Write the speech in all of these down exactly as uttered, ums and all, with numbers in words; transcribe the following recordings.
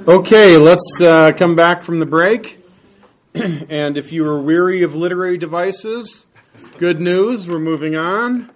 Okay, let's uh, come back from the break. And if you are weary of literary devices, good news, we're moving on.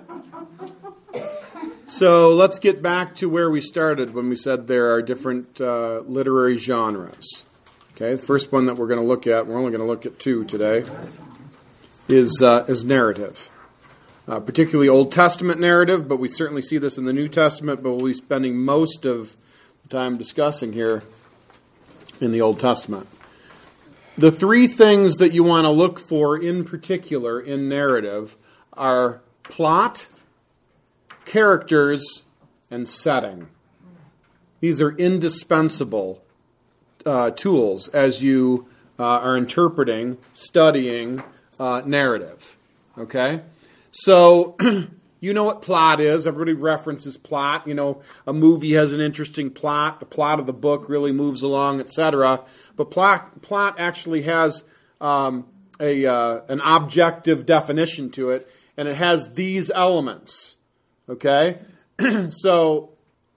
So let's get back to where we started when we said there are different uh, literary genres. Okay, the first one that we're going to look at, we're only going to look at two today, is uh, is narrative. Uh, particularly Old Testament narrative, but we certainly see this in the New Testament, but we'll be spending most of the time discussing here in the Old Testament. The three things that you want to look for in particular in narrative are plot, characters, and setting. These are indispensable uh, tools as you uh, are interpreting, studying uh, narrative. Okay? So, you know what plot is. Everybody references plot. You know, a movie has an interesting plot. The plot of the book really moves along, et cetera. But plot, plot actually has um, a uh, an objective definition to it, and it has these elements. Okay, so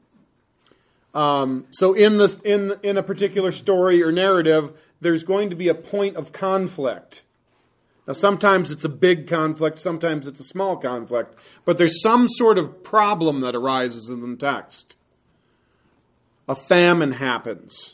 um, so in this in in a particular story or narrative, there's going to be a point of conflict. Now, sometimes it's a big conflict, sometimes it's a small conflict, but there's some sort of problem that arises in the text. A famine happens.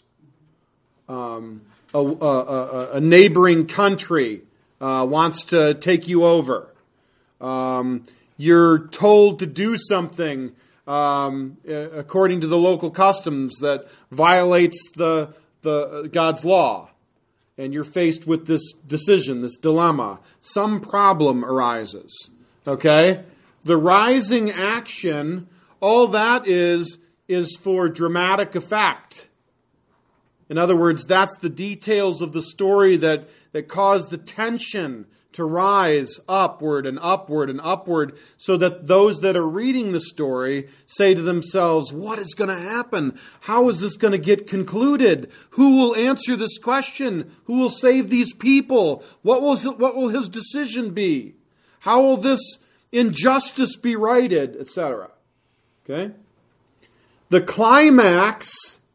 Um, a, a, a, a neighboring country uh, wants to take you over. Um, you're told to do something um, according to the local customs that violates the the God's law. And you're faced with this decision, this dilemma. Some problem arises. Okay? The rising action, all that is, is for dramatic effect. In other words, that's the details of the story that, that cause the tension to rise upward and upward and upward so that those that are reading the story say to themselves, what is going to happen? How is this going to get concluded? Who will answer this question? Who will save these people? What will, what will his decision be? How will this injustice be righted, et cetera? Okay? The climax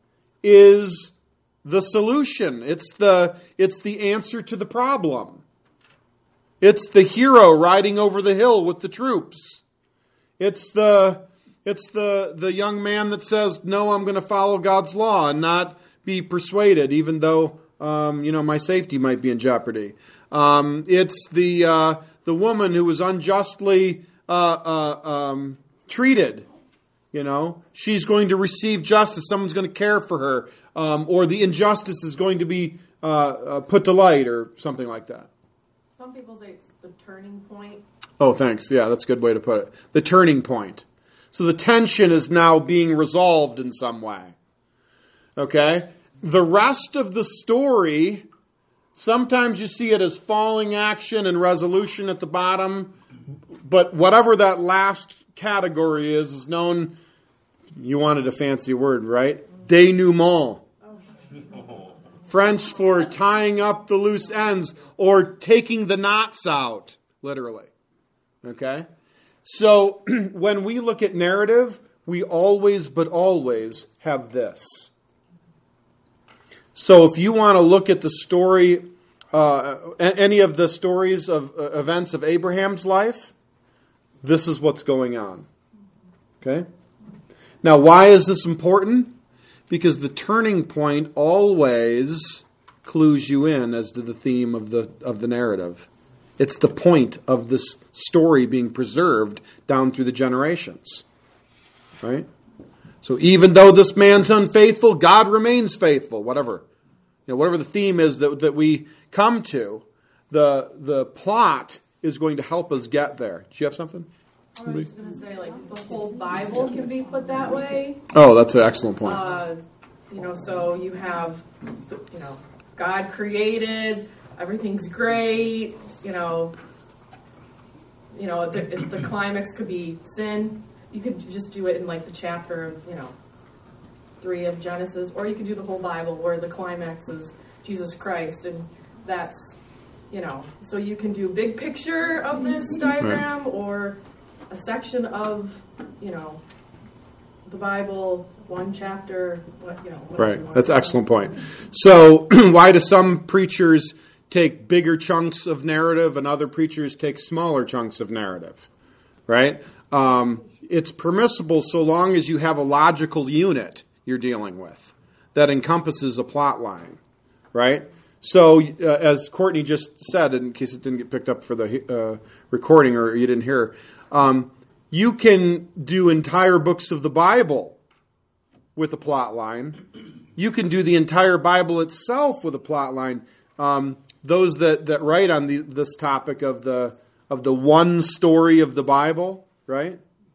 is the solution. It's the, it's the answer to the problem. It's the hero riding over the hill with the troops. It's the it's the, the young man that says, no, I'm going to follow God's law and not be persuaded, even though um, you know my safety might be in jeopardy. Um, it's the uh, the woman who was unjustly uh, uh, um, treated. You know, she's going to receive justice. Someone's going to care for her, um, or the injustice is going to be uh, uh, put to light, or something like that. Some people say it's the turning point. Oh, thanks. Yeah, that's a good way to put it. The turning point. So the tension is now being resolved in some way. Okay? The rest of the story, sometimes you see it as falling action and resolution at the bottom, but whatever that last category is, is known, you wanted a fancy word, right? Denouement. French for tying up the loose ends or taking the knots out, literally. Okay? So when we look at narrative, we always but always have this. So if you want to look at the story, uh, any of the stories of uh, events of Abraham's life, this is what's going on. Okay? Now, why is this important? Because the turning point always clues you in as to the theme of the of the narrative. It's the point of this story being preserved down through the generations. Right? So even though this man's unfaithful, God remains faithful. Whatever. You know, whatever the theme is that, that we come to, the the plot is going to help us get there. Do you have something? I was just going to say, like, the whole Bible can be put that way. Oh, that's an excellent point. Uh, you know, so you have, you know, God created, everything's great, you know, you know, the, the climax could be sin. You could just do it in, like, the chapter of, you know, three of Genesis, or you could do the whole Bible where the climax is Jesus Christ, and that's, you know, so you can do big picture of this diagram, right, or a section of, you know, the Bible, one chapter, what, you know. whatever you Right. want That's to an say. excellent point. So why do some preachers take bigger chunks of narrative and other preachers take smaller chunks of narrative? Right? Um, it's permissible so long as you have a logical unit you're dealing with that encompasses a plot line. Right? So, uh, as Courtney just said, in case it didn't get picked up for the uh, recording or you didn't hear, um, you can do entire books of the Bible with a plot line. You can do the entire Bible itself with a plot line. Um, those that, that write on the, this topic of the of the one story of the Bible, right,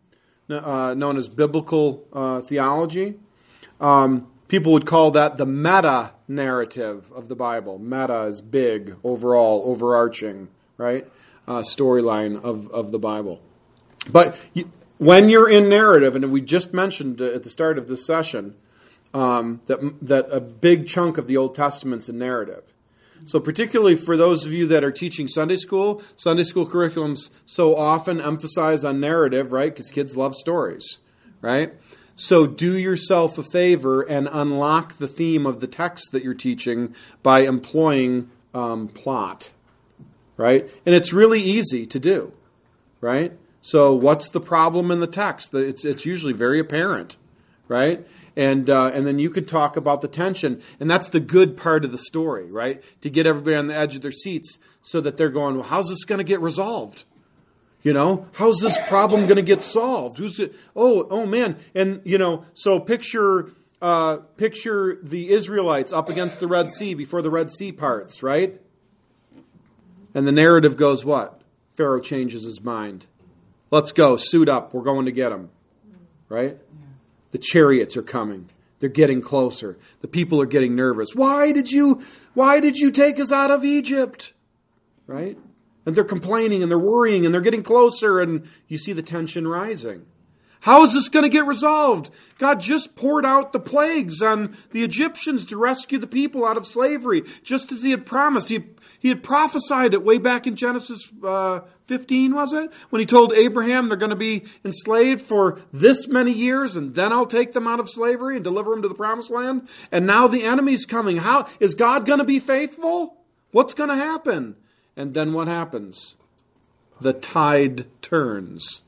uh, known as biblical uh, theology, um, people would call that the meta narrative of the Bible. Meta is big, overall, overarching, right, uh, storyline of, of the Bible. But you, when you're in narrative, and we just mentioned at the start of this session um, that that a big chunk of the Old Testament's in narrative. So particularly for those of you that are teaching Sunday school, Sunday school curriculums so often emphasize on narrative, right? Because kids love stories, right? So do yourself a favor and unlock the theme of the text that you're teaching by employing um, plot, right? And it's really easy to do, right? So what's the problem in the text? It's it's usually very apparent, right? And uh, and then you could talk about the tension, and that's the good part of the story, right? To get everybody on the edge of their seats so that they're going, well, how's this going to get resolved? You know, how's this problem going to get solved? Who's it? Oh, oh man! And you know, so picture uh, picture the Israelites up against the Red Sea before the Red Sea parts, right? And the narrative goes what? Pharaoh changes his mind. Let's go, suit up. We're going to get them, right? The chariots are coming. They're getting closer. The people are getting nervous. Why did you? Why did you take us out of Egypt? Right? And they're complaining and they're worrying and they're getting closer and you see the tension rising. How is this going to get resolved? God just poured out the plagues on the Egyptians to rescue the people out of slavery, just as he had promised. He, he had prophesied it way back in Genesis uh, fifteen, was it? When he told Abraham they're going to be enslaved for this many years and then I'll take them out of slavery and deliver them to the promised land. And now the enemy's coming. How is God going to be faithful? What's going to happen? And then what happens? The tide turns.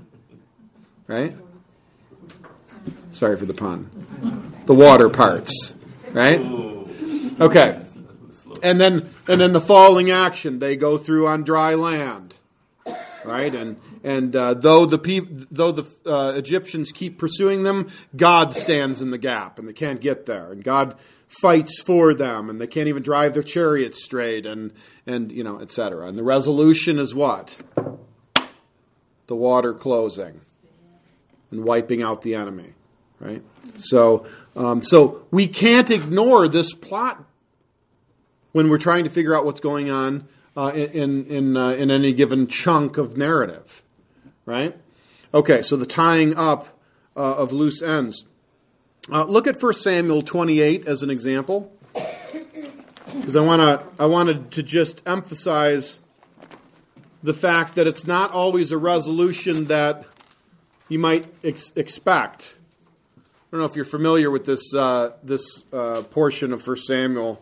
Right? Sorry for the pun. The water parts. Right? Okay. And then and then the falling action. They go through on dry land. Right? And and uh, though the peop- though the uh, Egyptians keep pursuing them, God stands in the gap and they can't get there. And God fights for them, and they can't even drive their chariots straight, and and you know, et cetera. And the resolution is what? The water closing and wiping out the enemy, right? So, um, so we can't ignore this plot when we're trying to figure out what's going on uh, in in uh, in any given chunk of narrative, right? Okay, so the tying up uh, of loose ends. Uh, look at First Samuel twenty-eight as an example, because I want to I wanted to just emphasize the fact that it's not always a resolution that you might ex- expect. I don't know if you're familiar with this uh, this uh, portion of First Samuel.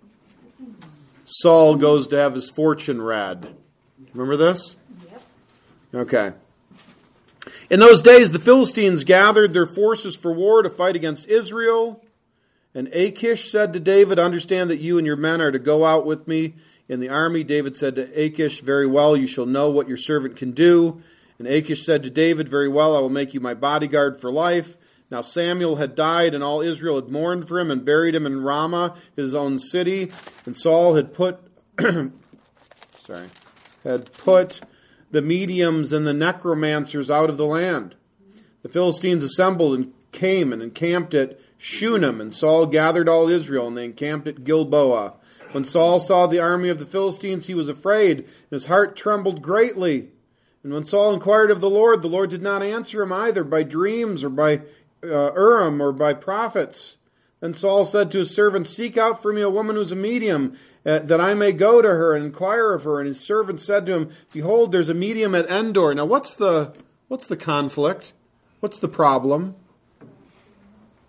Saul goes to have his fortune read. Remember this? Yep. Okay. In those days, the Philistines gathered their forces for war to fight against Israel. And Achish said to David, understand that you and your men are to go out with me in the army. David said to Achish, very well, you shall know what your servant can do. And Achish said to David, very well, I will make you my bodyguard for life. Now Samuel had died, and all Israel had mourned for him and buried him in Ramah, his own city. And Saul had put, sorry, had put the mediums and the necromancers out of the land. The Philistines assembled and came and encamped at Shunem, and Saul gathered all Israel, and they encamped at Gilboa. When Saul saw the army of the Philistines, he was afraid, and his heart trembled greatly. And when Saul inquired of the Lord, the Lord did not answer him either by dreams or by uh, Urim or by prophets. Then Saul said to his servants, seek out for me a woman who's a medium, uh, that I may go to her and inquire of her. And his servant said to him, behold, there's a medium at Endor. Now what's the what's the conflict? What's the problem?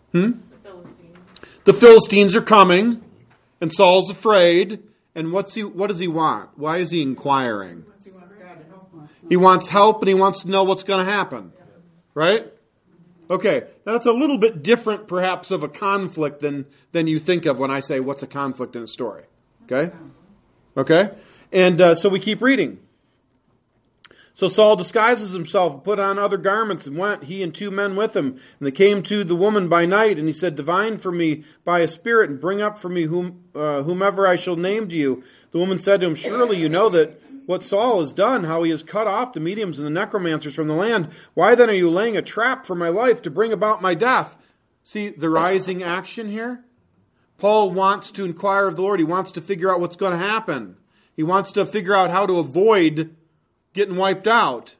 Hmm? The Philistines. The Philistines are coming, and Saul's afraid. And what's he? What does he want? Why is he inquiring? He wants help, and he wants to know what's going to happen. Right? Okay, that's a little bit different, perhaps, of a conflict than, than you think of when I say, what's a conflict in a story? Okay? Okay? And uh, so we keep reading. So Saul disguises himself, put on other garments, and went, he and two men with him. And they came to the woman by night, and he said, divine for me by a spirit, and bring up for me whom, uh, whomever I shall name to you. The woman said to him, surely you know that what Saul has done, how he has cut off the mediums and the necromancers from the land. Why then are you laying a trap for my life to bring about my death? See the rising action here? Paul wants to inquire of the Lord. He wants to figure out what's going to happen. He wants to figure out how to avoid getting wiped out.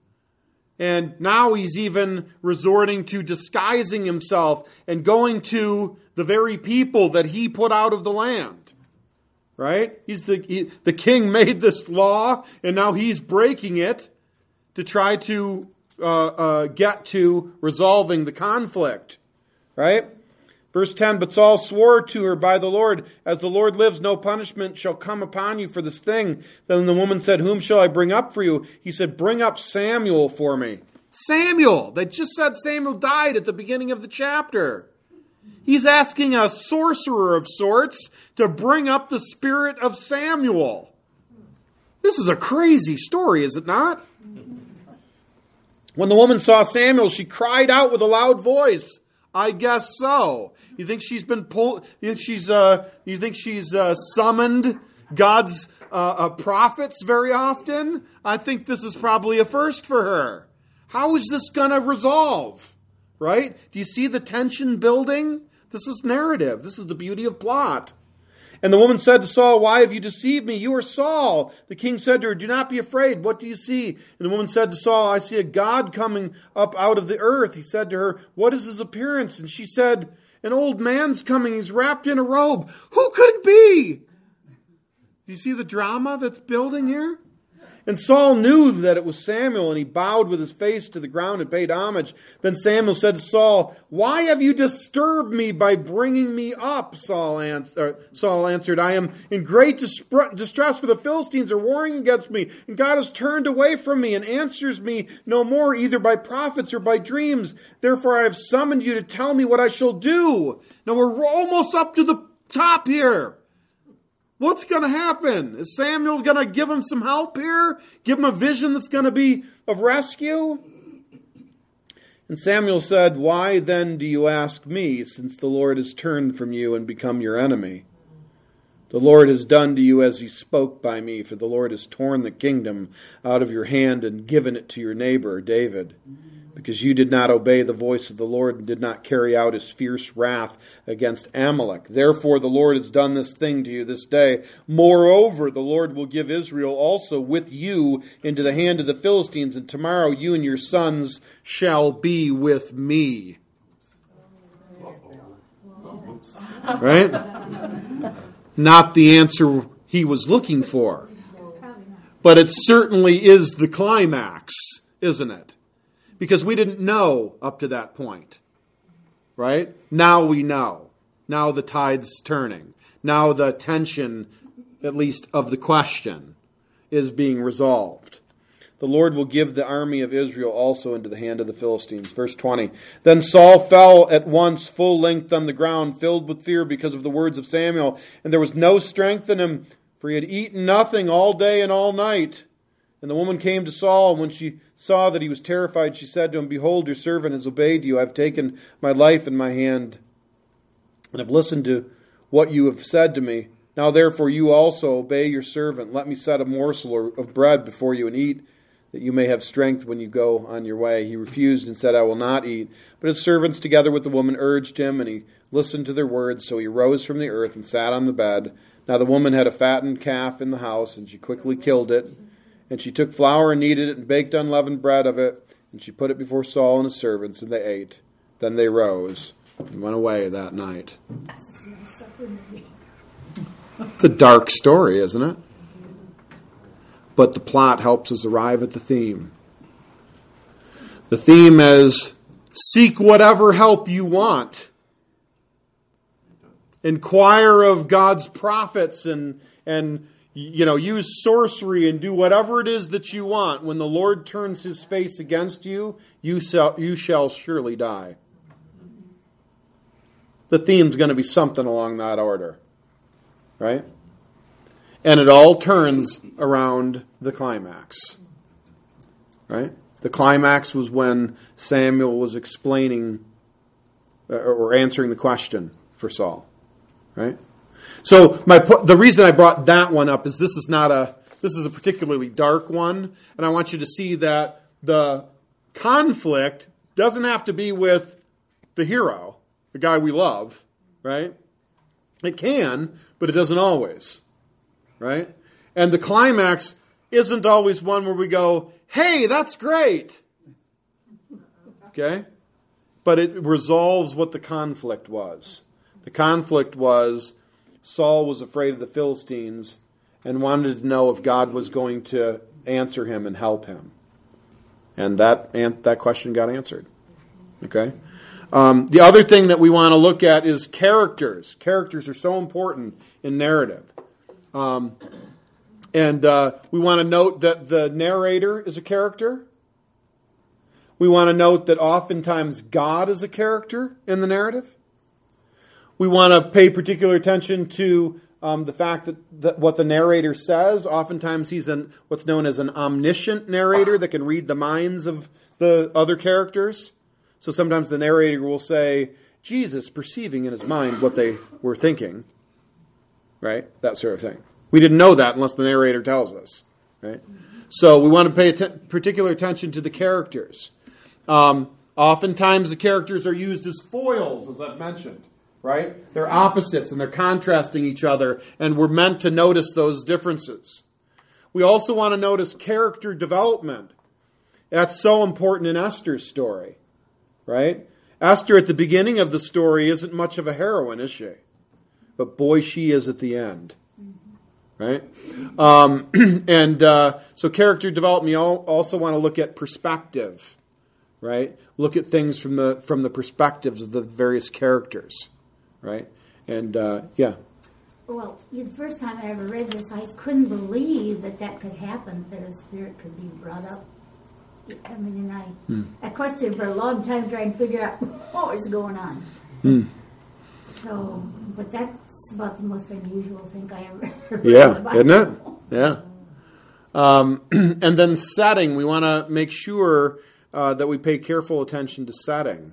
And now he's even resorting to disguising himself and going to the very people that he put out of the land. Right? He's the he, the king made this law, and now he's breaking it to try to uh, uh, get to resolving the conflict. Right? Verse ten, but Saul swore to her by the Lord, as the Lord lives, no punishment shall come upon you for this thing. Then the woman said, whom shall I bring up for you? He said, bring up Samuel for me. Samuel! They just said Samuel died at the beginning of the chapter. He's asking a sorcerer of sorts to bring up the spirit of Samuel. This is a crazy story, is it not? When the woman saw Samuel, she cried out with a loud voice. I guess so. You think she's been pulled? You think she's? Uh, you think she's uh, summoned God's uh, uh, prophets very often? I think this is probably a first for her. How is this going to resolve? Right? Do you see the tension building? This is narrative. This is the beauty of plot. And the woman said to Saul, why have you deceived me? You are Saul. The king said to her, do not be afraid. What do you see? And the woman said to Saul, I see a God coming up out of the earth. He said to her, what is his appearance? And she said, an old man's coming. He's wrapped in a robe. Who could it be? Do you see the drama that's building here? And Saul knew that it was Samuel, and he bowed with his face to the ground and paid homage. Then Samuel said to Saul, why have you disturbed me by bringing me up? Saul answered, Saul answered, I am in great distress, for the Philistines are warring against me, and God has turned away from me and answers me no more, either by prophets or by dreams. Therefore I have summoned you to tell me what I shall do. Now we're almost up to the top here. What's going to happen? Is Samuel going to give him some help here? Give him a vision that's going to be of rescue? And Samuel said, why then do you ask me, since the Lord has turned from you and become your enemy? The Lord has done to you as he spoke by me, for the Lord has torn the kingdom out of your hand and given it to your neighbor, David. Because you did not obey the voice of the Lord and did not carry out his fierce wrath against Amalek. Therefore the Lord has done this thing to you this day. Moreover, the Lord will give Israel also with you into the hand of the Philistines, and tomorrow you and your sons shall be with me. Right? Not the answer he was looking for. But it certainly is the climax, isn't it? Because we didn't know up to that point, right? Now we know. Now the tide's turning. Now the tension, at least of the question, is being resolved. The Lord will give the army of Israel also into the hand of the Philistines. Verse twenty. Then Saul fell at once full length on the ground, filled with fear because of the words of Samuel. And there was no strength in him, for he had eaten nothing all day and all night. And the woman came to Saul, and when she saw that he was terrified, she said to him, behold, your servant has obeyed you. I have taken my life in my hand, and have listened to what you have said to me. Now therefore you also obey your servant. Let me set a morsel of bread before you and eat, that you may have strength when you go on your way. He refused and said, I will not eat. But his servants together with the woman urged him, and he listened to their words. So he rose from the earth and sat on the bed. Now the woman had a fattened calf in the house, and she quickly killed it. And she took flour and kneaded it and baked unleavened bread of it. And she put it before Saul and his servants, and they ate. Then they rose and went away that night. It's a dark story, isn't it? But the plot helps us arrive at the theme. The theme is, seek whatever help you want inquire of God's prophets and, and you know, use sorcery and do whatever it is that you want. When the Lord turns his face against you, you shall, you shall surely die. The theme's going to be something along that order. Right? And it all turns around the climax. Right? The climax was when Samuel was explaining or answering the question for Saul. Right? So my the reason I brought that one up is this is not a this is a particularly dark one, and I want you to see that the conflict doesn't have to be with the hero, the guy we love, right? It can, but it doesn't always, right? And the climax isn't always one where we go, "Hey, that's great." Okay? But it resolves what the conflict was. The conflict was Saul was afraid of the Philistines and wanted to know if God was going to answer him and help him. And that and that question got answered. Okay? Um, the other thing that we want to look at is characters. Characters are so important in narrative. Um, and uh, we want to note that the narrator is a character. We want to note that oftentimes God is a character in the narrative. We want to pay particular attention to um, the fact that, that what the narrator says. Oftentimes he's an, what's known as an omniscient narrator that can read the minds of the other characters. So sometimes the narrator will say, Jesus perceiving in his mind what they were thinking. Right? That sort of thing. We didn't know that unless the narrator tells us. Right? So we want to pay att- particular attention to the characters. Um, oftentimes the characters are used as foils, as I've mentioned. Right? They're opposites and they're contrasting each other, and we're meant to notice those differences. We also want to notice character development. That's so important in Esther's story. Right? Esther at the beginning of the story isn't much of a heroine, is she? But boy, she is at the end. Right? Um, and uh, so character development, you also want to look at perspective. Right? Look at things from the from the perspectives of the various characters. Right? And, uh, yeah. Well, the first time I ever read this, I couldn't believe that that could happen, that a spirit could be brought up. I mean, and I, hmm. I questioned for a long time trying to figure out what was going on. Hmm. So, but that's about the most unusual thing I ever read. Yeah, about. Isn't it? Yeah. Um, and then setting, we want to make sure uh, that we pay careful attention to setting.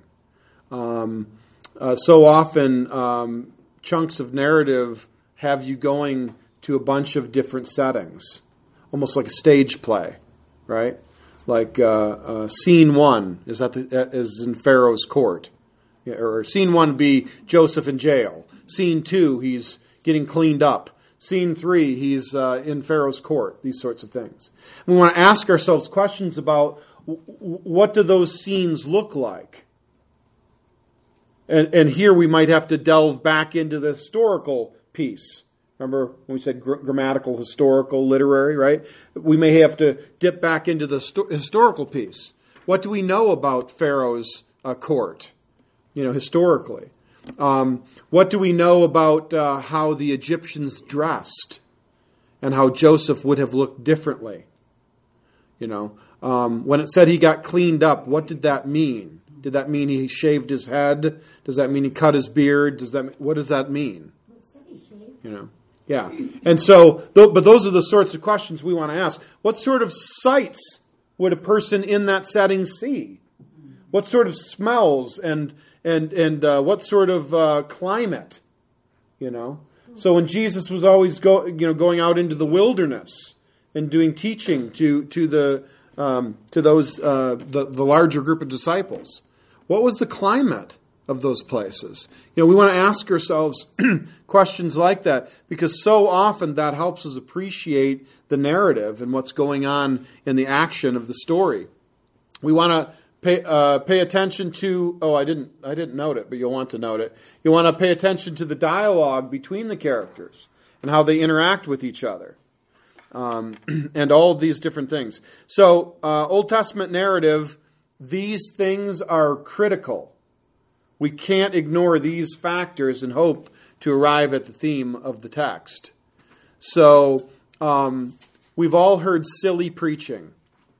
Um Uh, so often, um, chunks of narrative have you going to a bunch of different settings, almost like a stage play, right? Like uh, uh, scene one is at the is in Pharaoh's court, or scene one would be Joseph in jail. Scene two, he's getting cleaned up. Scene three, he's uh, in Pharaoh's court. These sorts of things. We want to ask ourselves questions about w- what do those scenes look like. And, and here we might have to delve back into the historical piece. Remember when we said gr- grammatical, historical, literary, right? We may have to dip back into the sto- historical piece. What do we know about Pharaoh's uh, court, you know, historically? Um, what do we know about uh, how the Egyptians dressed and how Joseph would have looked differently? You know, um, when it said he got cleaned up, what did that mean? Did that mean he shaved his head? Does that mean he cut his beard? Does that what does that mean? You know, yeah. And so, but those are the sorts of questions we want to ask. What sort of sights would a person in that setting see? What sort of smells and and and uh, what sort of uh, climate? You know. So when Jesus was always go, you know, going out into the wilderness and doing teaching to to the um, to those uh, the the larger group of disciples. What was the climate of those places? You know, we want to ask ourselves questions like that because so often that helps us appreciate the narrative and what's going on in the action of the story. We want to pay uh, pay attention to. Oh, I didn't I didn't note it, but you'll want to note it. You want to pay attention to the dialogue between the characters and how they interact with each other, um, and all of these different things. So, uh, Old Testament narrative. These things are critical. We can't ignore these factors and hope to arrive at the theme of the text. So um, we've all heard silly preaching,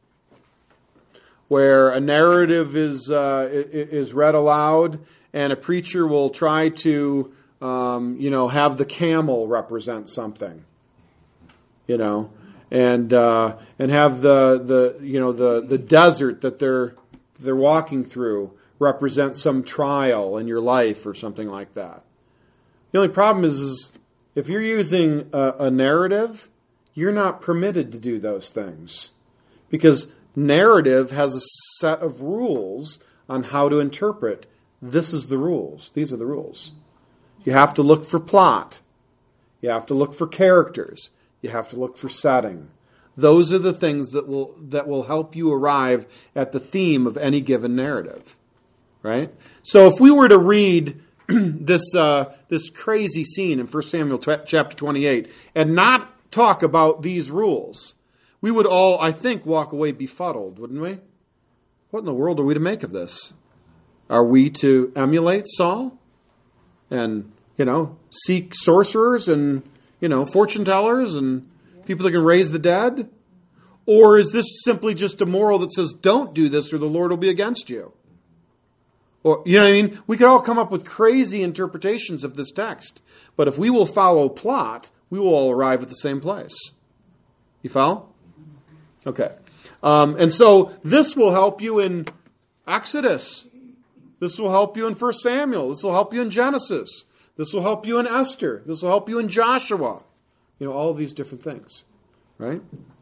where a narrative is uh, is read aloud, and a preacher will try to, um, you know, have the camel represent something, you know, and uh, and have the the you know the the desert that they're they're walking through represent some trial in your life or something like that. The only problem is, is if you're using a, a narrative, you're not permitted to do those things, because narrative has a set of rules on how to interpret. This is the rules. These are the rules. You have to look for plot. You have to look for characters. You have to look for setting. Those are the things that will that will help you arrive at the theme of any given narrative, right? So if we were to read this uh, this crazy scene in First Samuel t- chapter twenty-eight and not talk about these rules, we would all, I think, walk away befuddled, wouldn't we? What in the world are we to make of this? Are we to emulate Saul and, you know, seek sorcerers and, you know, fortune tellers and people that can raise the dead? Or is this simply just a moral that says, don't do this or the Lord will be against you? Or, you know what I mean? We could all come up with crazy interpretations of this text. But if we will follow plot, we will all arrive at the same place. You follow? Okay. Um, and so this will help you in Exodus. This will help you in First Samuel. This will help you in Genesis. This will help you in Esther. This will help you in Joshua. You know, all of these different things. Right?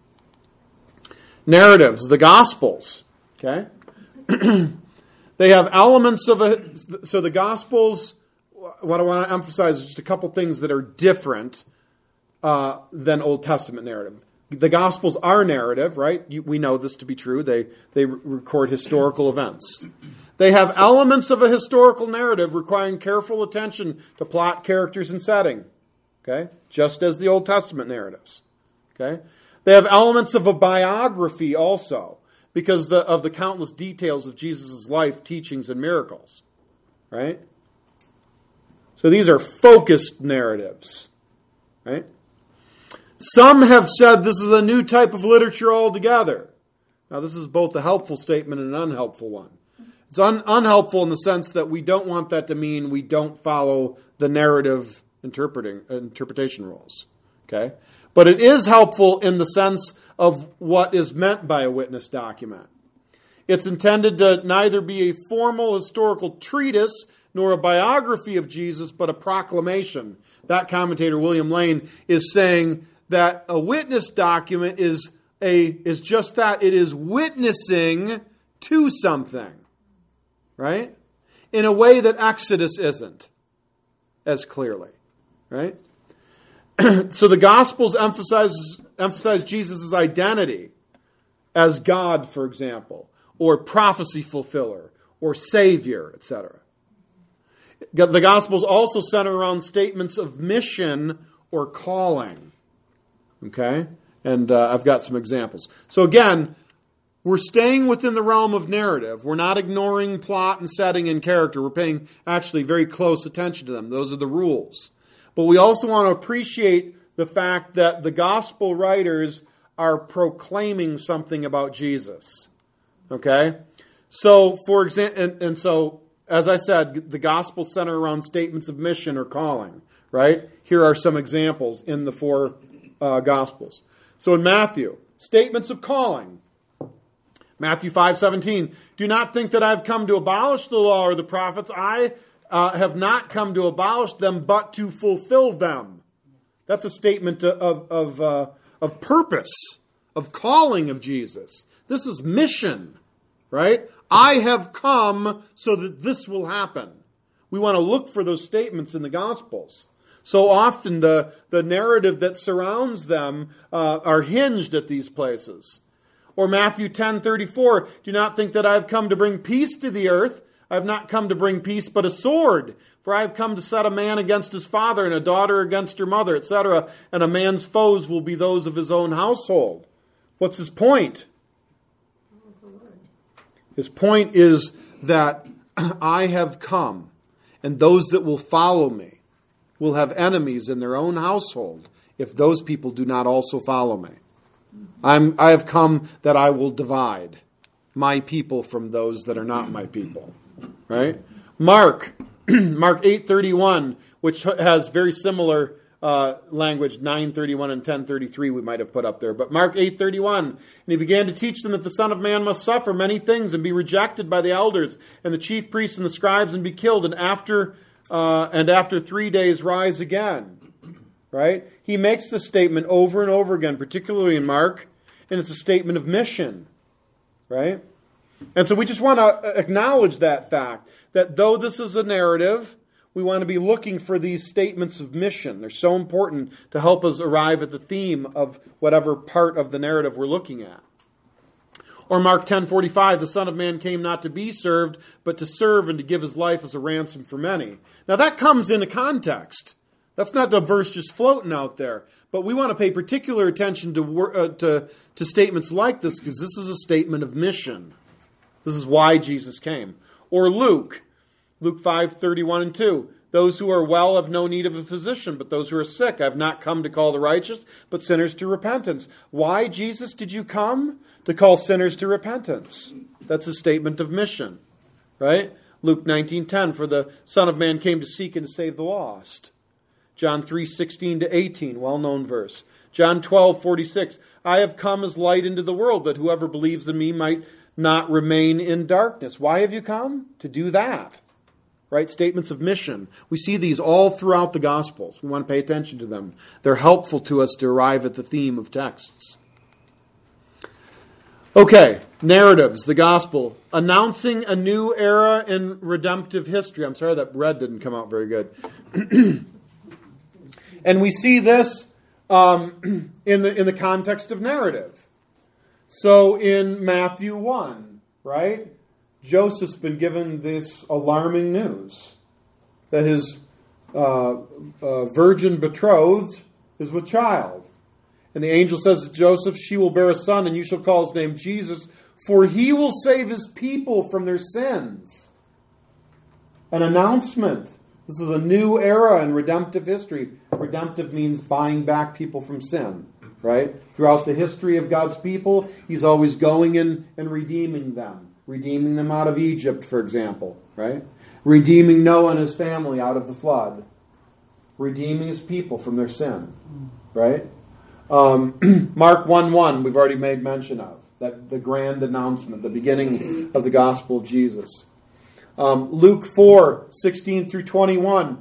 Narratives, the Gospels. Okay? They have elements of a... So the Gospels, what I want to emphasize is just a couple things that are different uh, than Old Testament narrative. The Gospels are narrative, right? You, we know this to be true. They they record historical events. They have elements of a historical narrative requiring careful attention to plot, characters, and setting. Okay? Just as the Old Testament narratives. Okay? They have elements of a biography also, because the, of the countless details of Jesus' life, teachings, and miracles. Right? So these are focused narratives. Right? Some have said this is a new type of literature altogether. Now, this is both a helpful statement and an unhelpful one. It's un- unhelpful in the sense that we don't want that to mean we don't follow the narrative interpreting interpretation rules. Okay? But it is helpful in the sense of what is meant by a witness document. It's intended to neither be a formal historical treatise nor a biography of Jesus, but a proclamation. That commentator, William Lane, is saying that a witness document is a is just that. It is witnessing to something, right? In a way that Exodus isn't as clearly, right? So the Gospels emphasize emphasize Jesus' identity as God, for example, or prophecy fulfiller, or Savior, et cetera. The Gospels also center around statements of mission or calling. Okay? And uh, I've got some examples. So again, we're staying within the realm of narrative. We're not ignoring plot and setting and character. We're paying actually very close attention to them. Those are the rules. But we also want to appreciate the fact that the gospel writers are proclaiming something about Jesus. Okay? So, for example, and, and so, as I said, the gospel center around statements of mission or calling, right? Here are some examples in the four uh, gospels. So in Matthew, statements of calling. Matthew five seventeen, do not think that I've come to abolish the law or the prophets. I uh, have not come to abolish them, but to fulfill them. That's a statement of, of, uh, of purpose, of calling of Jesus. This is mission, right? I have come so that this will happen. We want to look for those statements in the Gospels. So often the, the narrative that surrounds them uh, are hinged at these places. Or Matthew ten thirty-four, do not think that I have come to bring peace to the earth. I have not come to bring peace, but a sword. For I have come to set a man against his father, and a daughter against her mother, et cetera. And a man's foes will be those of his own household. What's his point? His point is that I have come, and those that will follow me, will have enemies in their own household if those people do not also follow me. I'm, I have come that I will divide my people from those that are not my people. Right? Mark, Mark eight thirty-one, which has very similar uh, language, nine thirty-one and ten thirty-three we might have put up there. But Mark eight thirty-one, and he began to teach them that the Son of Man must suffer many things and be rejected by the elders and the chief priests and the scribes and be killed, and after uh, and after three days rise again. Right? He makes this statement over and over again, particularly in Mark, and it's a statement of mission. Right? And so we just want to acknowledge that fact, that though this is a narrative, we want to be looking for these statements of mission. They're so important to help us arrive at the theme of whatever part of the narrative we're looking at. Or Mark ten forty-five, the Son of Man came not to be served, but to serve and to give his life as a ransom for many. Now that comes into context. That's not the verse just floating out there. But we want to pay particular attention to, uh, to, to statements like this, because this is a statement of mission. This is why Jesus came. Or Luke, Luke five thirty-one and two. Those who are well have no need of a physician, but those who are sick. I have not come to call the righteous, but sinners to repentance. Why, Jesus, did you come? To call sinners to repentance. That's a statement of mission. Right? Luke nineteen ten, for the Son of Man came to seek and to save the lost. John three sixteen to eighteen, well-known verse. John twelve forty-six, I have come as light into the world, that whoever believes in me might not remain in darkness. Why have you come? To do that. Right? Statements of mission. We see these all throughout the Gospels. We want to pay attention to them. They're helpful to us to arrive at the theme of texts. Okay, narratives, the Gospel. Announcing a new era in redemptive history. I'm sorry that red didn't come out very good. And we see this um, in the in the context of narrative. So in Matthew one, right, Joseph's been given this alarming news that his uh, uh, virgin betrothed is with child. And the angel says to Joseph, she will bear a son, and you shall call his name Jesus, for he will save his people from their sins. An announcement. This is a new era in redemptive history. Redemptive means buying back people from sin, right? Throughout the history of God's people, he's always going in and redeeming them. Redeeming them out of Egypt, for example, right? Redeeming Noah and his family out of the flood. Redeeming his people from their sin, right? Um, Mark one one, we've already made mention of. That the grand announcement, the beginning of the gospel of Jesus. Um, Luke four sixteen through twenty-one.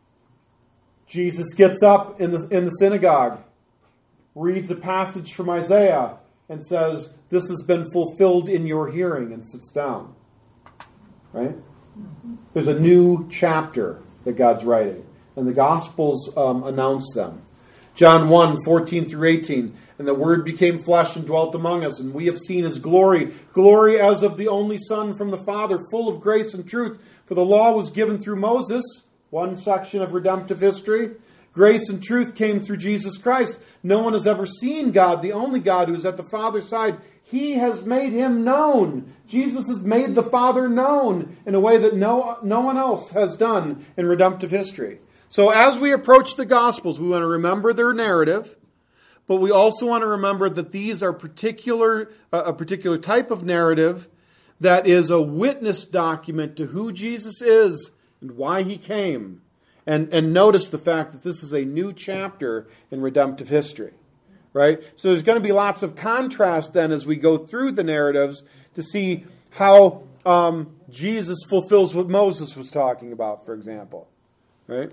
Jesus gets up in the, in the synagogue, reads a passage from Isaiah, and says, this has been fulfilled in your hearing, and sits down. Right? There's a new chapter that God's writing, and the Gospels um, announce them. John one fourteen through eighteen. And the Word became flesh and dwelt among us, and we have seen his glory, glory as of the only Son from the Father, full of grace and truth. For the law was given through Moses, one section of redemptive history. Grace and truth came through Jesus Christ. No one has ever seen God, the only God who is at the Father's side. He has made him known. Jesus has made the Father known in a way that no, no one else has done in redemptive history. So as we approach the Gospels, we want to remember their narrative. But we also want to remember that these are particular uh, a particular type of narrative that is a witness document to who Jesus is and why he came. And, and notice the fact that this is a new chapter in redemptive history. Right? So there's going to be lots of contrast then as we go through the narratives to see how um, Jesus fulfills what Moses was talking about, for example. Right?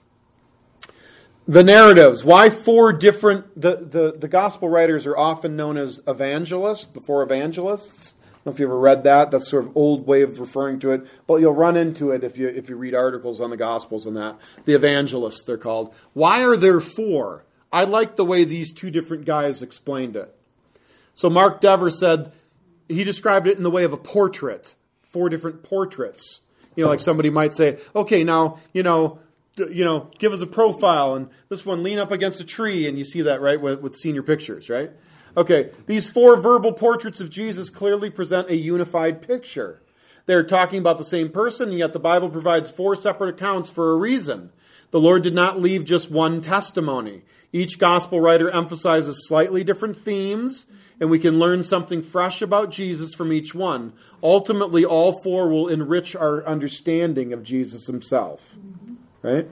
The narratives. Why four different... The, the, the gospel writers are often known as evangelists, the four evangelists. I don't know if you ever read that. That's sort of old way of referring to it. But you'll run into it if you if you read articles on the Gospels and that. The evangelists, they're called. Why are there four? I like the way these two different guys explained it. So Mark Dever said, he described it in the way of a portrait. Four different portraits. You know, like somebody might say, okay, now, you know... you know, give us a profile, and this one lean up against a tree, and you see that, right, with, with senior pictures, right? Okay, these four verbal portraits of Jesus clearly present a unified picture. They're talking about the same person, and yet the Bible provides four separate accounts for a reason. The Lord did not leave just one testimony. Each gospel writer emphasizes slightly different themes, and we can learn something fresh about Jesus from each one. Ultimately, all four will enrich our understanding of Jesus himself. Right?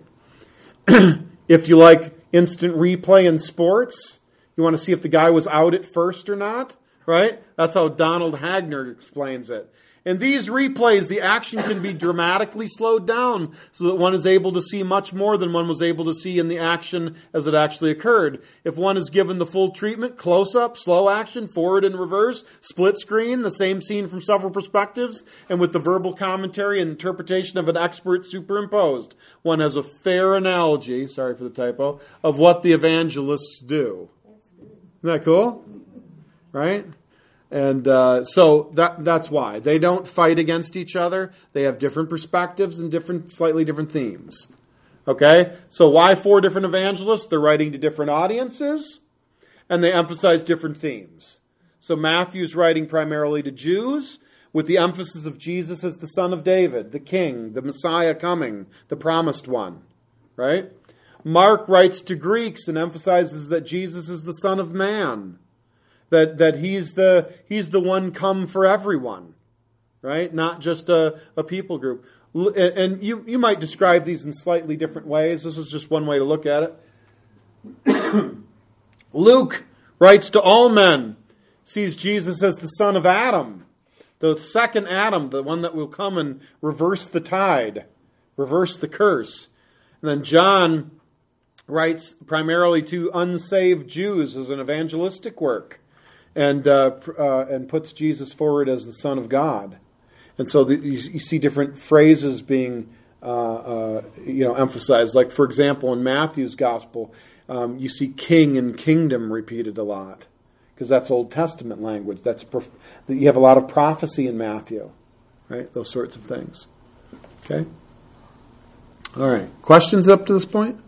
If you like instant replay in sports, you want to see if the guy was out at first or not, right? That's how Donald Hagner explains it. In these replays, the action can be dramatically slowed down so that one is able to see much more than one was able to see in the action as it actually occurred. If one is given the full treatment, close-up, slow action, forward and reverse, split screen, the same scene from several perspectives, and with the verbal commentary and interpretation of an expert superimposed, one has a fair analogy, sorry for the typo, of what the evangelists do. Isn't that cool? Right? And uh, so that that's why. They don't fight against each other. They have different perspectives and different, slightly different themes. Okay? So why four different evangelists? They're writing to different audiences, and they emphasize different themes. So Matthew's writing primarily to Jews, with the emphasis of Jesus as the son of David, the king, the Messiah coming, the promised one. Right? Mark writes to Greeks and emphasizes that Jesus is the Son of Man. That that he's the he's the one come for everyone, right? Not just a, a people group. And you, you might describe these in slightly different ways. This is just one way to look at it. Luke writes to all men, sees Jesus as the son of Adam, the second Adam, the one that will come and reverse the tide, reverse the curse. And then John writes primarily to unsaved Jews as an evangelistic work. And uh, uh, and puts Jesus forward as the Son of God, and so the, you, you see different phrases being uh, uh, you know emphasized. Like for example, in Matthew's Gospel, um, you see "king" and "kingdom" repeated a lot because that's Old Testament language. That's prof- you have a lot of prophecy in Matthew, right? Those sorts of things. Okay. All right. Questions up to this point?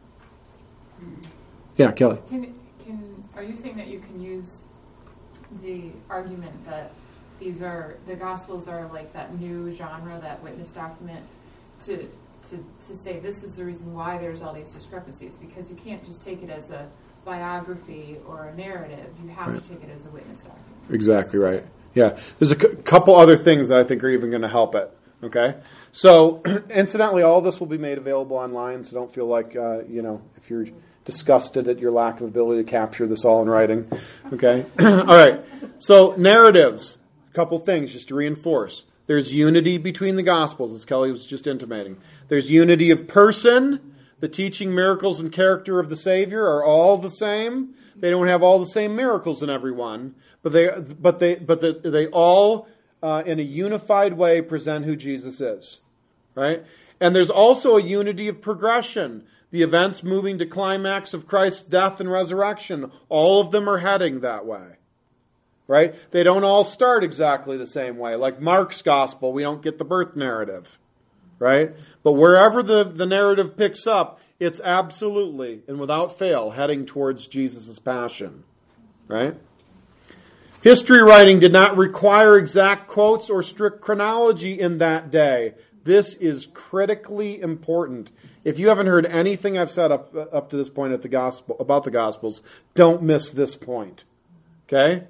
Yeah, Kelly. Can can are you saying that you can use the argument that these are the Gospels are like that new genre, that witness document, to to to say this is the reason why there's all these discrepancies, because you can't just take it as a biography or a narrative. You have right. to take it as a witness document. Exactly right. Yeah, there's a c- couple other things that I think are even going to help it. Okay, so incidentally, all this will be made available online, so don't feel like uh, you know if you're disgusted at your lack of ability to capture this all in writing. Okay? All right. So, narratives. A couple things just to reinforce. There's unity between the Gospels, as Kelly was just intimating. There's unity of person. The teaching, miracles, and character of the Savior are all the same. They don't have all the same miracles in every one, but they, but they, but the, they all, uh, in a unified way, present who Jesus is. Right? And there's also a unity of progression. The events moving to climax of Christ's death and resurrection, all of them are heading that way. Right? They don't all start exactly the same way. Like Mark's gospel, we don't get the birth narrative. Right? But wherever the, the narrative picks up, it's absolutely and without fail heading towards Jesus' passion. Right? History writing did not require exact quotes or strict chronology in that day. This is critically important. If you haven't heard anything I've said up up to this point at the gospel about the Gospels, don't miss this point. Okay?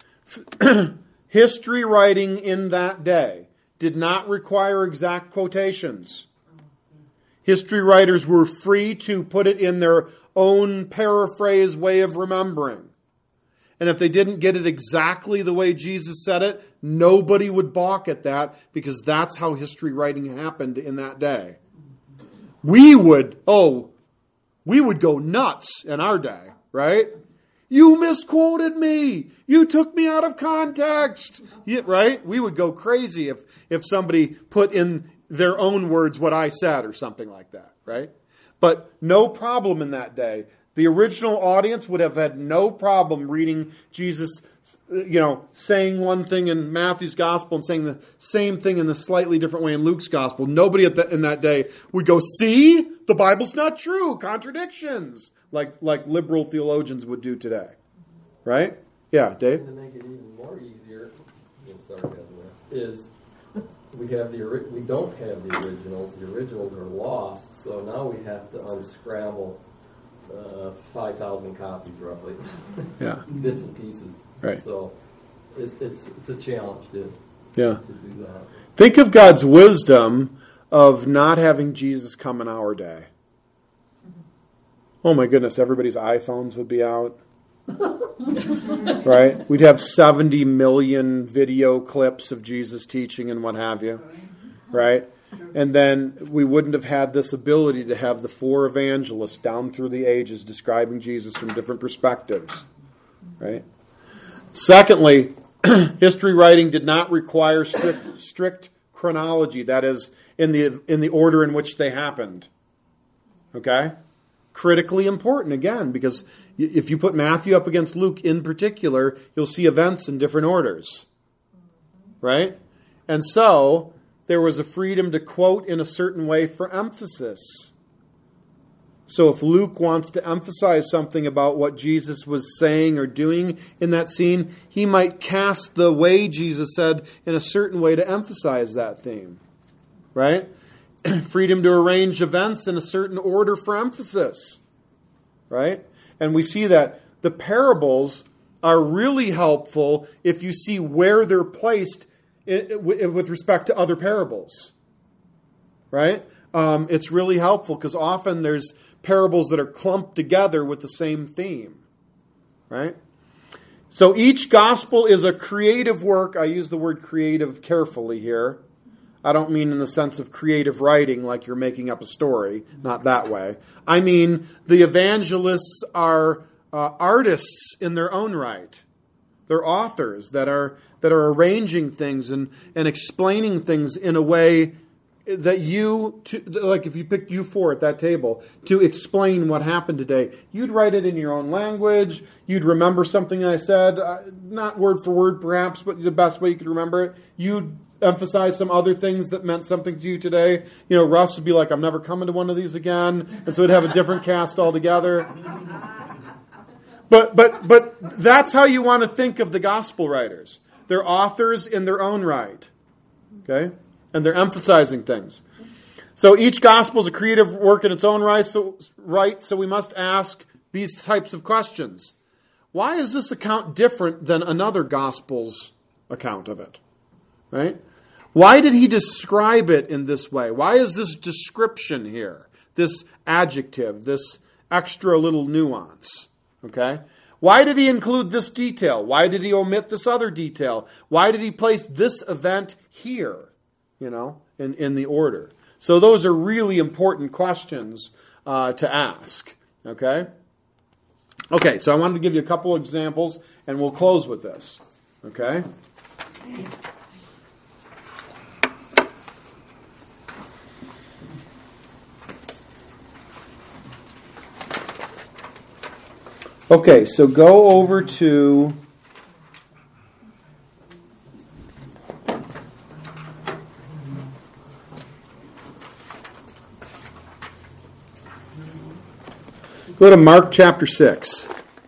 History writing in that day did not require exact quotations. History writers were free to put it in their own paraphrase way of remembering. And if they didn't get it exactly the way Jesus said it, nobody would balk at that, because that's how history writing happened in that day. We would, oh, we would go nuts in our day, right? You misquoted me. You took me out of context. Yeah, right? We would go crazy if, if somebody put in their own words what I said or something like that, right? But no problem in that day. The original audience would have had no problem reading Jesus, you know, saying one thing in Matthew's gospel and saying the same thing in a slightly different way in Luke's gospel. Nobody at the, in that day would go, see, the Bible's not true, contradictions, like like liberal theologians would do today. Right? Yeah, Dave? To make it even more easier, sorry, is we have the ori- we don't have the originals. The originals are lost, so now we have to unscramble uh, five thousand copies roughly, Yeah. bits and pieces. Right. So it, it's it's a challenge to Yeah. to do that. Think of God's wisdom of not having Jesus come in our day. Oh my goodness, everybody's iPhones would be out. Right? We'd have seventy million video clips of Jesus teaching and what have you. Right? And then we wouldn't have had this ability to have the four evangelists down through the ages describing Jesus from different perspectives. Right? Secondly, history writing did not require strict, strict chronology, that is, in the in the order in which they happened. Okay? Critically important, again, because if you put Matthew up against Luke in particular, you'll see events in different orders. Right? And so, there was a freedom to quote in a certain way for emphasis. So if Luke wants to emphasize something about what Jesus was saying or doing in that scene, he might cast the way Jesus said in a certain way to emphasize that theme. Right? Freedom to arrange events in a certain order for emphasis. Right? And we see that the parables are really helpful if you see where they're placed with respect to other parables. Right? Um, it's really helpful because often there's parables that are clumped together with the same theme. Right? So each gospel is a creative work. I use the word creative carefully here. I don't mean in the sense of creative writing like you're making up a story. Not that way. I mean the evangelists are uh, artists in their own right. They're authors that are that are arranging things and, and explaining things in a way that you, to, like if you picked you four at that table to explain what happened today, you'd write it in your own language. You'd remember something I said, uh, not word for word perhaps, but the best way you could remember it. You'd emphasize some other things that meant something to you today. You know, Russ would be like, I'm never coming to one of these again. And so it'd have a different cast altogether. But, but, but that's how you want to think of the gospel writers. They're authors in their own right. Okay? And they're emphasizing things. So each gospel is a creative work in its own right, so, right, so we must ask these types of questions. Why is this account different than another gospel's account of it? Right? Why did he describe it in this way? Why is this description here? This adjective, this extra little nuance? Okay? Why did he include this detail? Why did he omit this other detail? Why did he place this event here? You know, in, in the order. So those are really important questions uh, to ask. Okay? Okay, so I wanted to give you a couple examples, and we'll close with this. Okay? Okay, so go over to Go to Mark chapter six.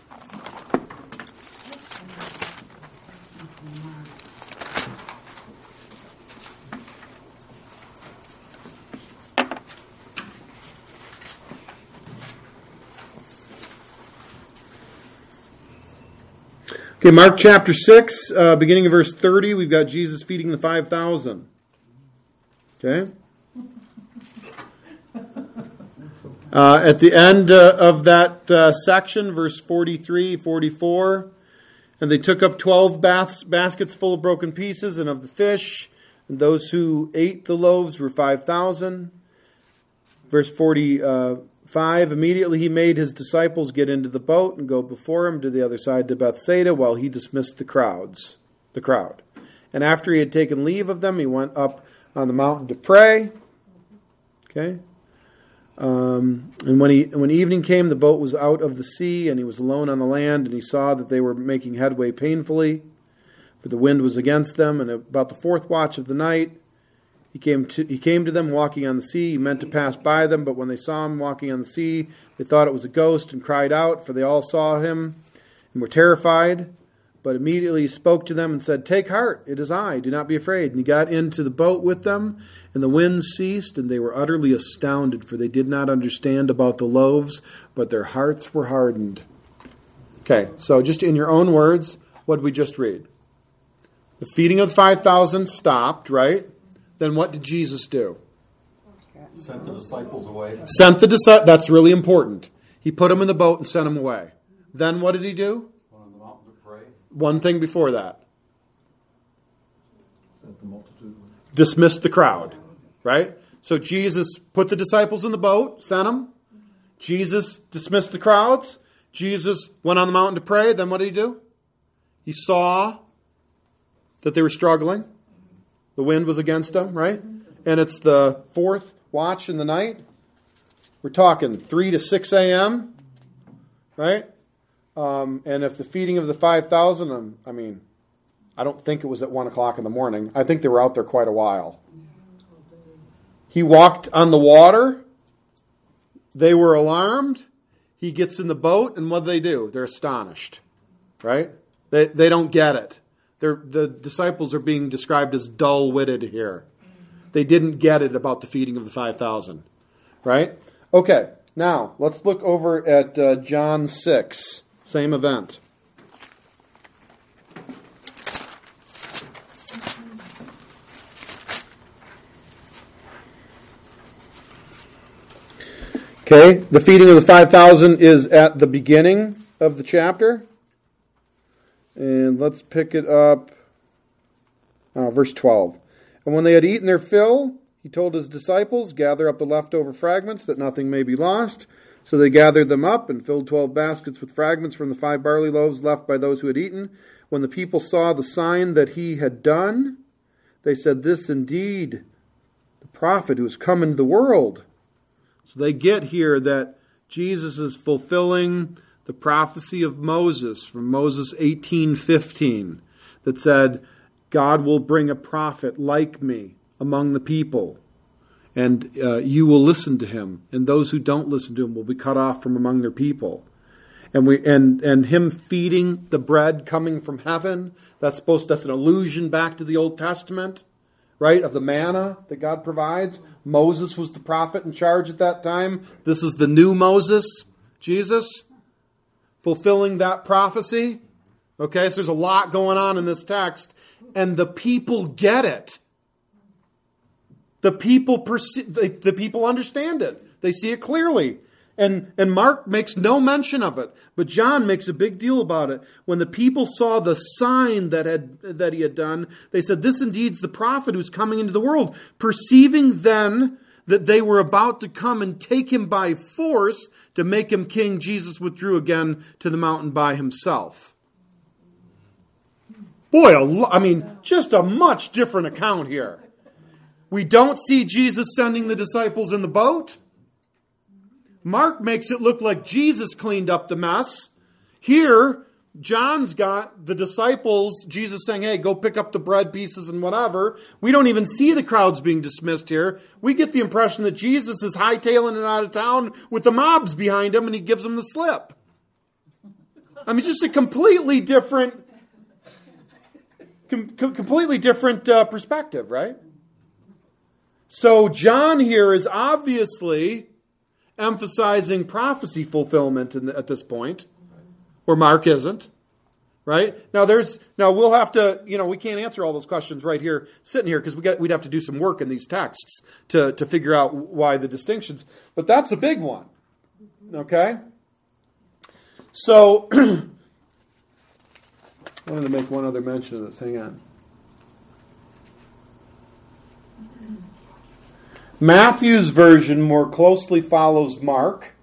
Okay, Mark chapter six, uh, beginning of verse thirty, we've got Jesus feeding the five thousand. Okay? Uh, at the end uh, of that uh, section, verse forty-three, forty-four, and they took up twelve bas- baskets full of broken pieces and of the fish, and those who ate the loaves were five thousand. Verse forty-five, immediately he made his disciples get into the boat and go before him to the other side to Bethsaida while he dismissed the crowds, the crowd. And after he had taken leave of them, he went up on the mountain to pray. Okay? Um, and when he when evening came, the boat was out of the sea, and he was alone on the land, and he saw that they were making headway painfully, for the wind was against them. And about the fourth watch of the night, he came to he came to them walking on the sea. He meant to pass by them, but when they saw him walking on the sea, they thought it was a ghost and cried out, for they all saw him and were terrified. But immediately he spoke to them and said, "Take heart, it is I, do not be afraid." And he got into the boat with them, and the wind ceased, and they were utterly astounded, for they did not understand about the loaves, but their hearts were hardened. Okay, so just in your own words, what did we just read? The feeding of the five thousand stopped, right? Then what did Jesus do? Sent the disciples away. Sent the disciples. That's really important. He put them in the boat and sent them away. Then what did he do? Went on the mountain to pray. One thing before that. Sent the multitude. Dismissed the crowd, right? So Jesus put the disciples in the boat, sent them. Jesus dismissed the crowds. Jesus went on the mountain to pray. Then what did he do? He saw that they were struggling. The wind was against them, right? And it's the fourth watch in the night. We're talking three to six a.m., right? Um, and if the feeding of the five thousand, um, I mean, I don't think it was at one o'clock in the morning. I think they were out there quite a while. He walked on the water. They were alarmed. He gets in the boat, and what do they do? They're astonished, right? They they don't get it. They're, the disciples are being described as dull-witted here. They didn't get it about the feeding of the five thousand, right? Okay, now let's look over at uh, John six, same event. Okay, the feeding of the five thousand is at the beginning of the chapter. And let's pick it up, uh, verse twelve. And when they had eaten their fill, he told his disciples, "Gather up the leftover fragments, that nothing may be lost." So they gathered them up and filled twelve baskets with fragments from the five barley loaves left by those who had eaten. When the people saw the sign that he had done, they said, "This indeed, the prophet who has come into the world." So they get here that Jesus is fulfilling the prophecy of Moses from Moses eighteen fifteen that said, God will bring a prophet like me among the people, and uh, you will listen to him, and those who don't listen to him will be cut off from among their people. And we and and him feeding the bread coming from heaven, that's supposed that's an allusion back to the Old Testament, right? Of the manna that God provides. Moses was the prophet in charge at that time. This is the new Moses, Jesus, fulfilling that prophecy. Okay, so there's a lot going on in this text, and the people get it. The people perce- the, the people understand it. They see it clearly. And and Mark makes no mention of it, but John makes a big deal about it. When the people saw the sign that had that he had done, they said, "This indeed is the prophet who's coming into the world." Perceiving then that they were about to come and take him by force to make him king, Jesus withdrew again to the mountain by himself. Boy, a lo- I mean, just a much different account here. We don't see Jesus sending the disciples in the boat. Mark makes it look like Jesus cleaned up the mess. Here, John's got the disciples, Jesus saying, "Hey, go pick up the bread pieces and whatever." We don't even see the crowds being dismissed here. We get the impression that Jesus is hightailing it out of town with the mobs behind him, and he gives them the slip. I mean, just a completely different, com- completely different uh, perspective, right? So John here is obviously emphasizing prophecy fulfillment in the, at this point, where Mark isn't, right? Now there's now we'll have to, you know, we can't answer all those questions right here, sitting here, because we got we'd have to do some work in these texts to to figure out why the distinctions. But that's a big one, okay? So I wanted to make one other mention of this. Hang on. Matthew's version more closely follows Mark.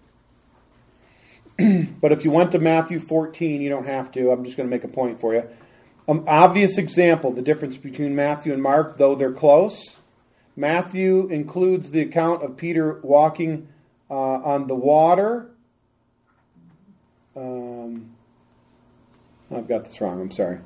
But if you went to Matthew fourteen, you don't have to. I'm just going to make a point for you. An obvious example, the difference between Matthew and Mark, though they're close. Matthew includes the account of Peter walking uh, on the water. Um, I've got this wrong. I'm sorry.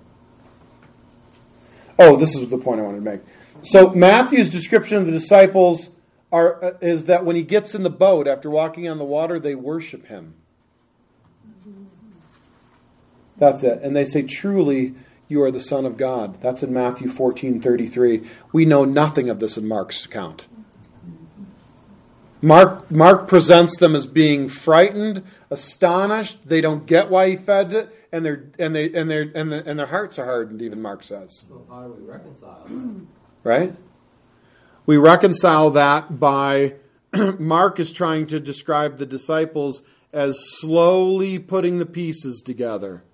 Oh, this is the point I wanted to make. So Matthew's description of the disciples are, uh, is that when he gets in the boat after walking on the water, they worship him. That's it. And they say, truly, you are the Son of God. That's in Matthew fourteen thirty-three. We know nothing of this in Mark's account. Mark Mark presents them as being frightened, astonished. They don't get why he fed it, and their and they and their and, the, and their hearts are hardened. Even Mark says. So how do we reconcile that? Right? We reconcile that by Mark is trying to describe the disciples as slowly putting the pieces together,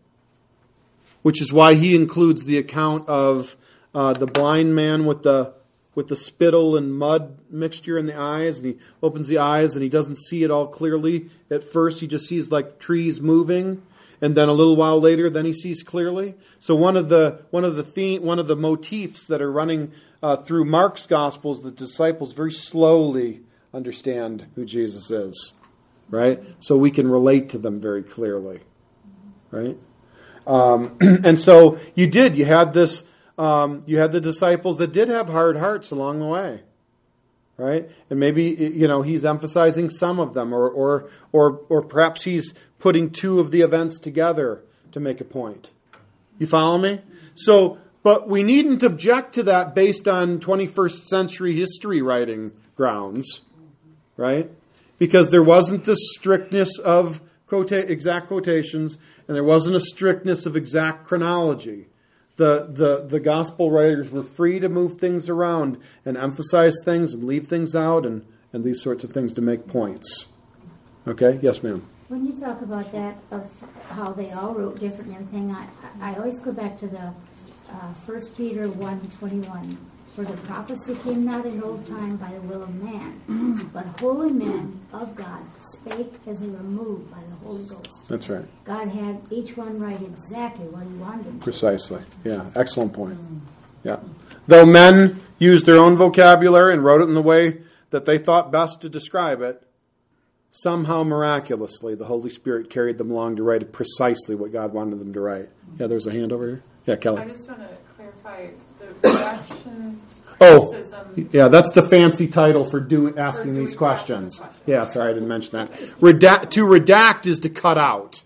which is why he includes the account of uh, the blind man with the with the spittle and mud mixture in the eyes, and he opens the eyes and he doesn't see it all clearly. At first, he just sees like trees moving, and then a little while later, then he sees clearly. So one of the one of the theme, one of the motifs that are running uh, through Mark's gospel is the disciples very slowly understand who Jesus is, right? So we can relate to them very clearly, right? Um, and so you did. You had this. Um, you had the disciples that did have hard hearts along the way, right? And maybe you know he's emphasizing some of them, or or or or perhaps he's putting two of the events together to make a point. You follow me? So, but we needn't object to that based on twenty-first century history writing grounds, right? Because there wasn't the strictness of quota- exact quotations, and there wasn't a strictness of exact chronology. The, the, the gospel writers were free to move things around and emphasize things and leave things out and, and these sorts of things to make points. Okay? Yes, ma'am. When you talk about that, of how they all wrote different and everything, I, I always go back to the uh, First Peter one twenty-one. For the prophecy came not in old time by the will of man, but holy men of God spake as they were moved by the Holy Ghost. That's right. God had each one write exactly what he wanted them to. Precisely. Yeah. Excellent point. Yeah. Though men used their own vocabulary and wrote it in the way that they thought best to describe it, somehow miraculously the Holy Spirit carried them along to write precisely what God wanted them to write. Yeah, there's a hand over here. Yeah, Kelly. I just want to clarify the redaction. Oh, criticism. yeah, that's the fancy title for do, asking For doing these questions. questions. Yeah, sorry, I didn't mention that. Redact, to redact is to cut out.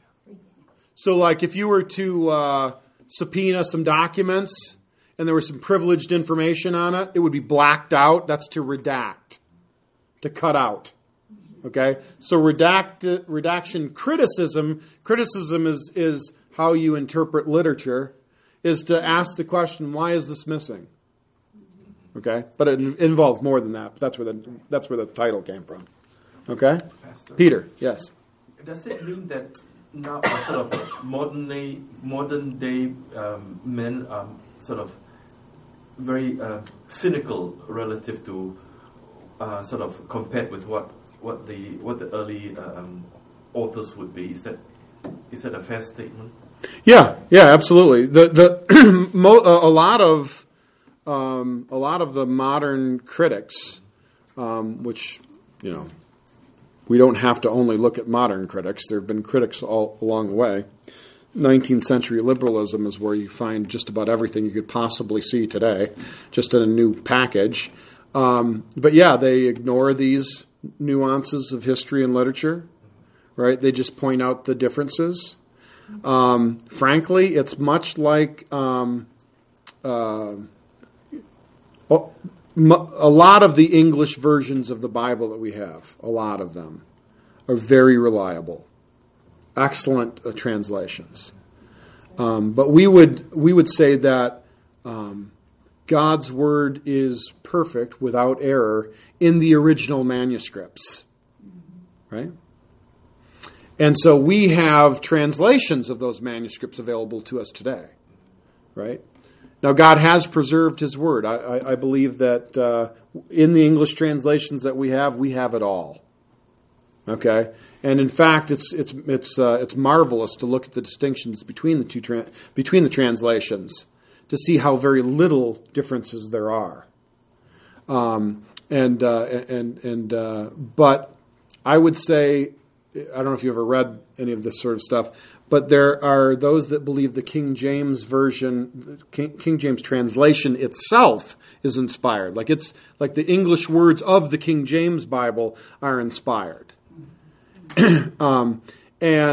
So, like, if you were to uh, subpoena some documents and there was some privileged information on it, it would be blacked out. That's to redact, to cut out. Okay? So, redact, redaction criticism, criticism is, is how you interpret literature, is to ask the question, why is this missing? Okay, but it involves more than that. That's where the that's where the title came from. Okay, Pastor, Peter. Yes. does it mean that now uh, sort of uh, modern day modern day um, men are sort of very uh, cynical relative to uh, sort of compared with what what the what the early um, authors would be? Is that is that a fair statement? Yeah. Yeah. Absolutely. The the mo- a lot of. Um, a lot of the modern critics, um, which, you know, we don't have to only look at modern critics. There have been critics all along the way. nineteenth century liberalism is where you find just about everything you could possibly see today, just in a new package. Um, but yeah, they ignore these nuances of history and literature, right? They just point out the differences. Um, frankly, it's much like... Um, uh, A lot of the English versions of the Bible that we have, a lot of them, are very reliable, excellent uh, translations. Um, but we would we would say that um, God's word is perfect, without error, in the original manuscripts, right? And so we have translations of those manuscripts available to us today, right? Now, God has preserved His Word. I, I, I believe that uh, in the English translations that we have, we have it all. Okay, and in fact, it's it's it's uh, it's marvelous to look at the distinctions between the two tra- between the translations to see how very little differences there are. Um, and uh, and and uh, but I would say, I don't know if you ever read any of this sort of stuff. But there are those that believe the King James version, King, King James translation itself is inspired. Like it's like the English words of the King James Bible are inspired. um, and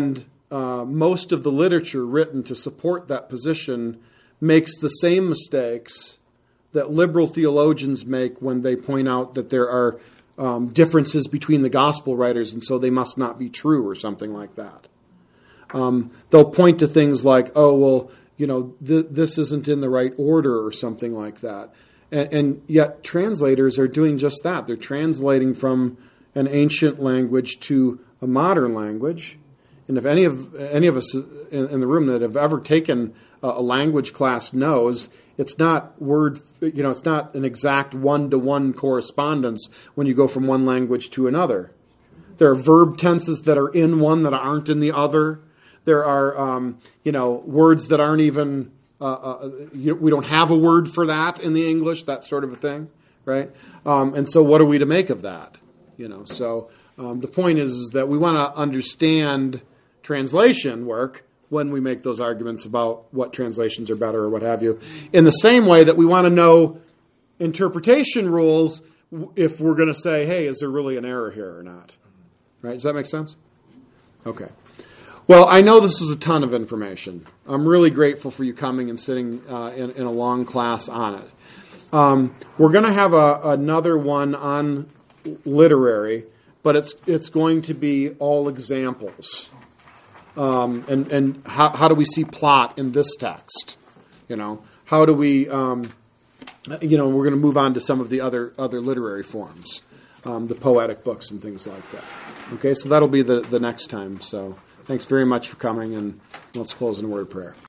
uh, most of the literature written to support that position makes the same mistakes that liberal theologians make when they point out that there are um, differences between the gospel writers, and so they must not be true or something like that. Um, they'll point to things like, oh, well, you know, th- this isn't in the right order or something like that. And, and yet translators are doing just that. They're translating from an ancient language to a modern language. And if any of any of us in, in the room that have ever taken a, a language class knows, it's not word, you know, it's not an exact one-to-one correspondence when you go from one language to another. There are verb tenses that are in one that aren't in the other. There are, um, you know, words that aren't even, uh, uh, you, we don't have a word for that in the English, that sort of a thing, right? Um, and so what are we to make of that? You know, so um, the point is, is that we want to understand translation work when we make those arguments about what translations are better or what have you. In the same way that we want to know interpretation rules if we're going to say, hey, is there really an error here or not? Right? Does that make sense? Okay. Well, I know this was a ton of information. I'm really grateful for you coming and sitting uh, in, in a long class on it. Um, we're going to have a, another one on literary, but it's it's going to be all examples. Um, and and how, how do we see plot in this text? You know, how do we, um, you know, we're going to move on to some of the other other literary forms, um, the poetic books and things like that. Okay, so that'll be the, the next time. So thanks very much for coming, and let's close in a word of prayer.